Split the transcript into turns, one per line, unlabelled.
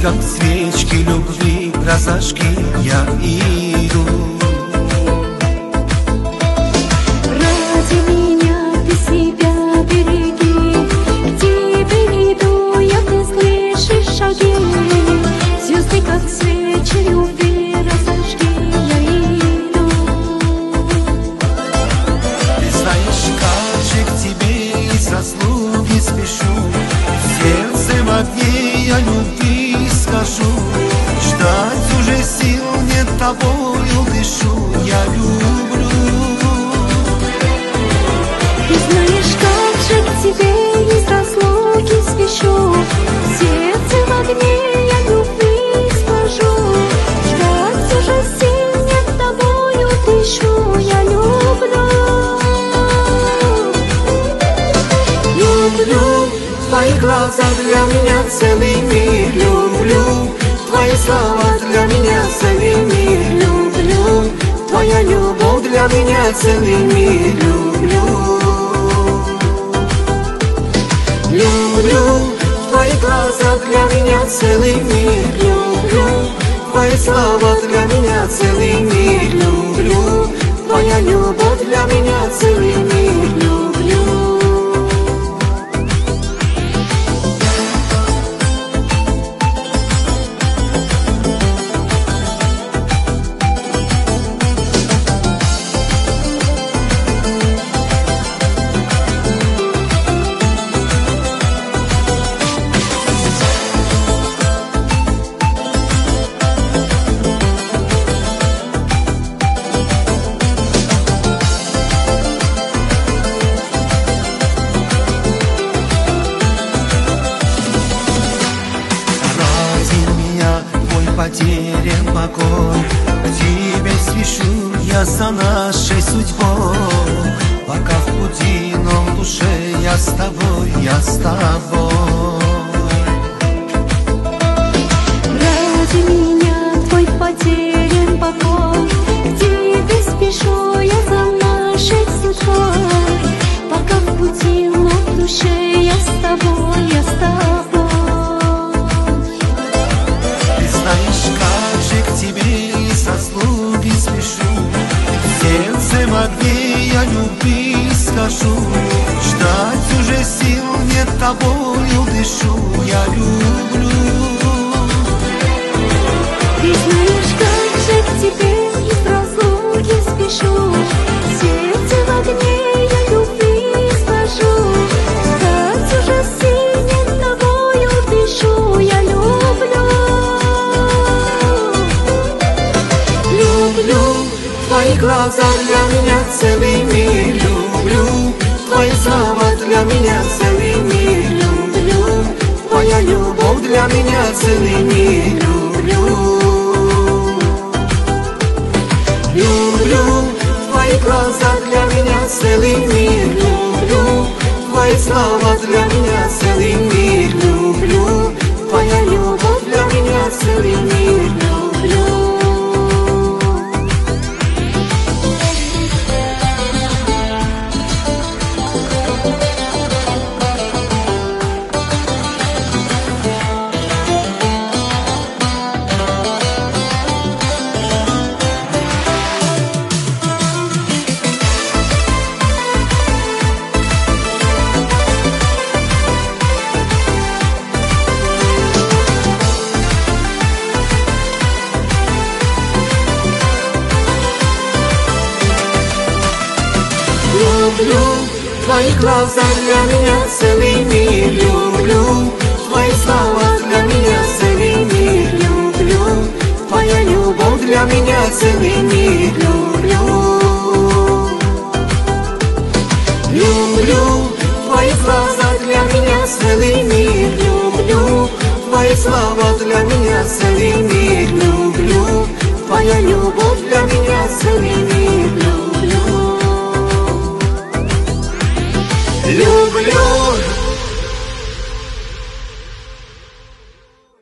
как свечки любви разожги, я иду.
Ради меня ты себя береги, к тебе иду я, ты слышишь шаги. Звезды, как свечи любви разожги, я иду.
Ты знаешь, как же к тебе из заслуги спешу, сердцем огне я любви скажу. Ждать уже сил нет, тобою дышу, я люблю.
Ты знаешь, как же к тебе из разлуки спешу, сердце в огне я любви скажу. Ждать уже сил нет, тобою дышу, я люблю.
Люблю твои глаза, для меня целый мир. Люблю твои слова, для меня целый мир. Люблю твоя любовь, для меня целый мир. Люблю твои глаза, для меня целый мир. Люблю твои слова, для меня целый мир. Люблю твоя любовь, для меня целый мир. Люблю. Потерян покой, к тебе спешу я за нашей судьбой. Пока в пути, но в душе я с тобой, я с тобой.
Ради меня твой потерян покой, к тебе спешу я за нашей судьбой. Пока в пути, но в душе я с тобой, я с тобой.
Как же к тебе из заслуги спешу, сердцем огне я любви скажу. Ждать уже сил нет, тобою дышу, я люблю.
Ты знаешь, как же к тебе из разлуки спешу, сердце в огне я любви скажу. Ждать уже сил нет, тобою дышу, я люблю.
Люблю твои глаза, для меня целый мир. Люблю твои слова, для меня целый мир. Люблю твоя любовь, для меня целый мир. Люблю твои глаза, для меня целый мир. Люблю твои слова, для меня целый мир. Люблю твоя любовь, для меня целый мир. Люблю. Люблю твои глаза, для меня целый мир. Люблю твои слова, для меня целый мир. Люблю твоя любовь, для меня целый мир. Люблю твои глаза, для меня целый мир. Люблю твои слова, для меня целый мир. Люблю твоя любовь, для меня целый мир. Люблю.